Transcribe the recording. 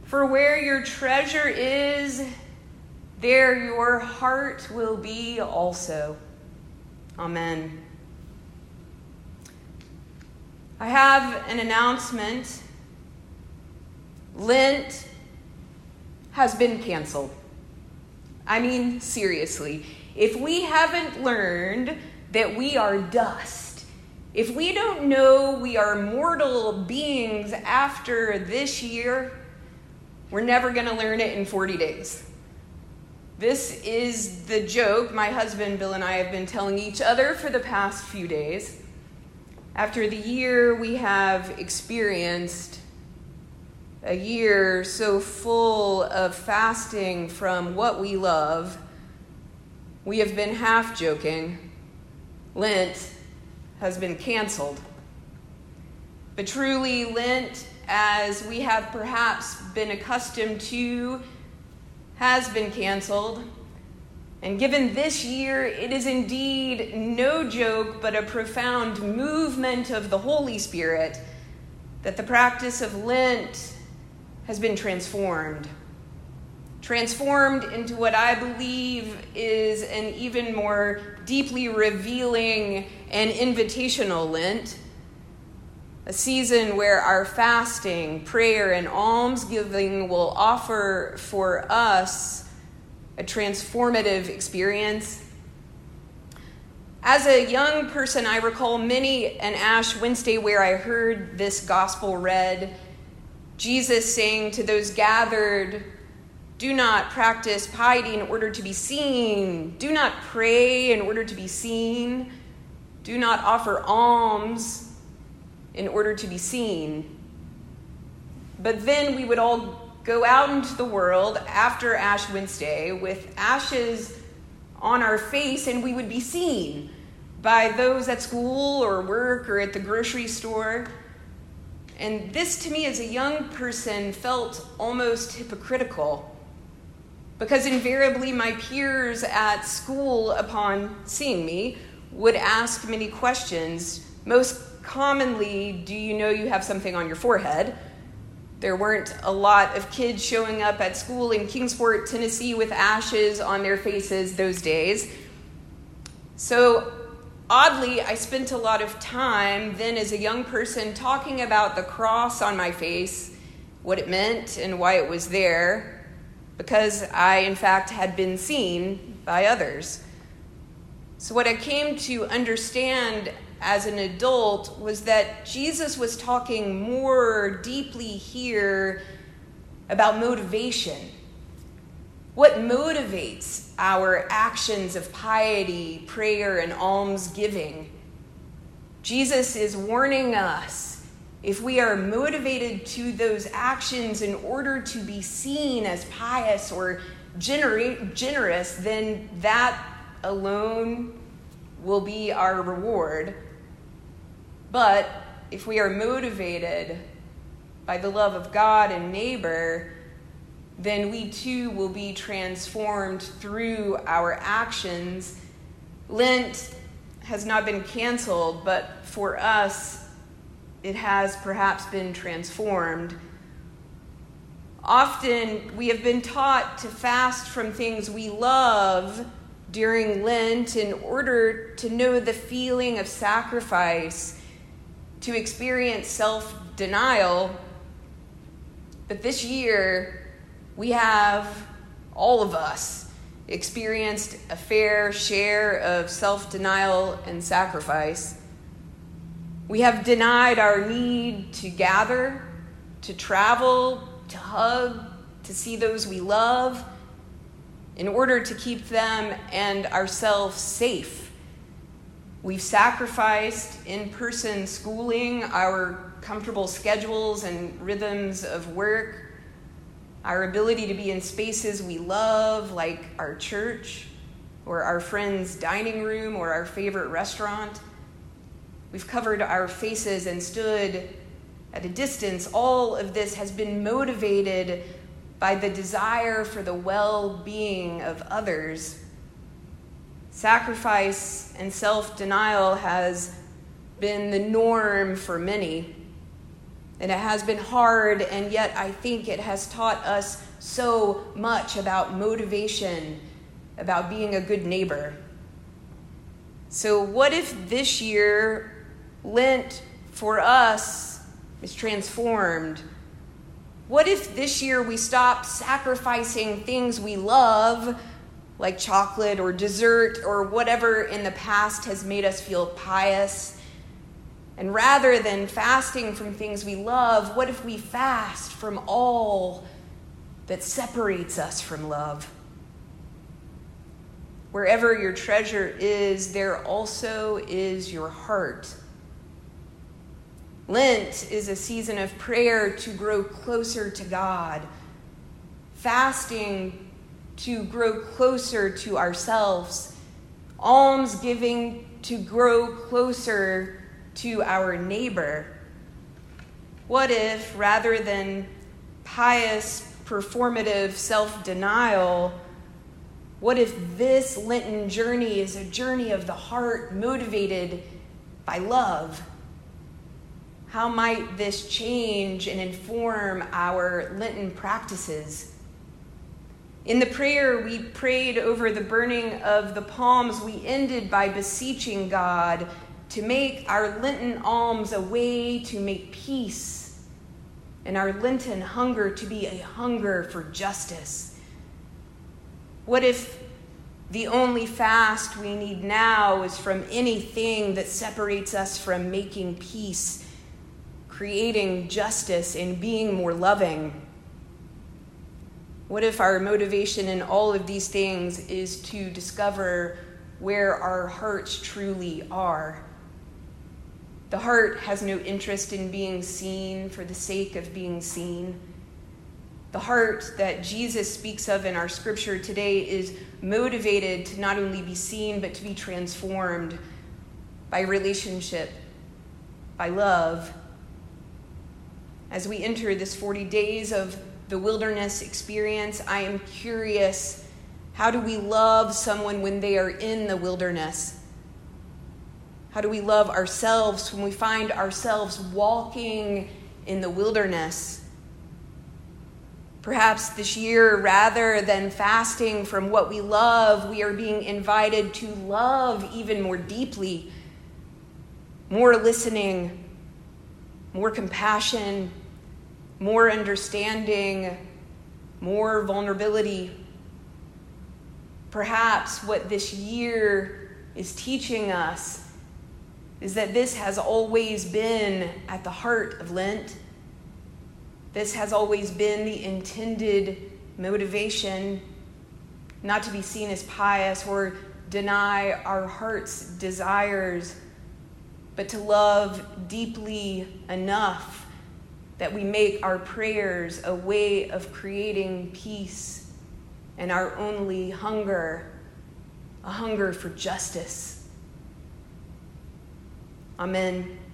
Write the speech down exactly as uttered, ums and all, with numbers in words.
For where your treasure is, there your heart will be also. Amen. I have an announcement. Lent has been canceled. I mean, seriously, if we haven't learned that we are dust, if we don't know we are mortal beings after this year, we're never going to learn it in forty days. This is the joke my husband Bill and I have been telling each other for the past few days. After the year we have experienced, a year so full of fasting from what we love, we have been half joking. Lent has been canceled. But truly, Lent, as we have perhaps been accustomed to, has been canceled. And given this year, it is indeed no joke, but a profound movement of the Holy Spirit that the practice of Lent has been transformed. Transformed into what I believe is an even more deeply revealing and invitational Lent, a season where our fasting, prayer, and almsgiving will offer for us a transformative experience. As a young person, I recall many an Ash Wednesday where I heard this gospel read, Jesus saying to those gathered, "Do not practice piety in order to be seen. Do not pray in order to be seen. Do not offer alms in order to be seen." But then we would all go out into the world after Ash Wednesday with ashes on our face, and we would be seen by those at school or work or at the grocery store. And this, to me, as a young person, felt almost hypocritical, because invariably my peers at school, upon seeing me, would ask many questions. Most commonly, do you know you have something on your forehead? There weren't a lot of kids showing up at school in Kingsport, Tennessee with ashes on their faces those days. So oddly, I spent a lot of time then as a young person talking about the cross on my face, what it meant and why it was there, because I, in fact, had been seen by others. So what I came to understand as an adult was that Jesus was talking more deeply here about motivation. What motivates our actions of piety, prayer, and almsgiving? Jesus is warning us, if we are motivated to those actions in order to be seen as pious or gener- generous, then that alone will be our reward. But if we are motivated by the love of God and neighbor, then we too will be transformed through our actions. Lent has not been canceled, but for us, it has perhaps been transformed. Often we have been taught to fast from things we love during Lent in order to know the feeling of sacrifice, to experience self-denial. But this year, we have, all of us, experienced a fair share of self-denial and sacrifice. We have denied our need to gather, to travel, to hug, to see those we love, in order to keep them and ourselves safe. We've sacrificed in-person schooling, our comfortable schedules and rhythms of work, our ability to be in spaces we love, like our church, or our friend's dining room, or our favorite restaurant. We've covered our faces and stood at a distance. All of this has been motivated by the desire for the well-being of others. Sacrifice and self-denial has been the norm for many. And it has been hard, and yet I think it has taught us so much about motivation, about being a good neighbor. So what if this year, Lent for us is transformed? What if this year we stop sacrificing things we love, like chocolate or dessert or whatever in the past has made us feel pious? And rather than fasting from things we love, what if we fast from all that separates us from love? Wherever your treasure is, there also is your heart. Lent is a season of prayer to grow closer to God, fasting to grow closer to ourselves, almsgiving to grow closer to our neighbor. What if, rather than pious, performative self-denial, what if this Lenten journey is a journey of the heart motivated by love? How might this change and inform our Lenten practices? In the prayer we prayed over the burning of the palms, we ended by beseeching God to make our Lenten alms a way to make peace, and our Lenten hunger to be a hunger for justice. What if the only fast we need now is from anything that separates us from making peace, creating justice, and being more loving? What if our motivation in all of these things is to discover where our hearts truly are? The heart has no interest in being seen for the sake of being seen. The heart that Jesus speaks of in our scripture today is motivated to not only be seen, but to be transformed by relationship, by love. As we enter this forty days of the wilderness experience, I am curious, how do we love someone when they are in the wilderness? How do we love ourselves when we find ourselves walking in the wilderness? Perhaps this year, rather than fasting from what we love, we are being invited to love even more deeply, more listening, more compassion, more understanding, more vulnerability. Perhaps what this year is teaching us is that this has always been at the heart of Lent. This has always been the intended motivation, not to be seen as pious or deny our heart's desires, but to love deeply enough that we make our prayers a way of creating peace and our only hunger, a hunger for justice. Amen.